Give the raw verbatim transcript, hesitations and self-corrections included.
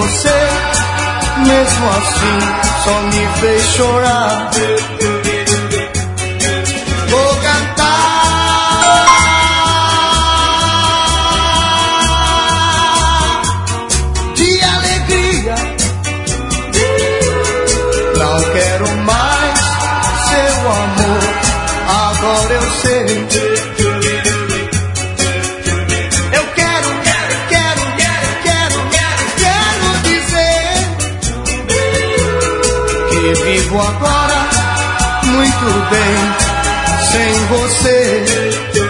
você, mesmo assim só me fez chorar. Vou cantar de alegria, não quero mais seu amor, agora eu sei. Eu quero, quero, quero, quero, quero, quero, quero dizer que vivo agora muito bem sem você.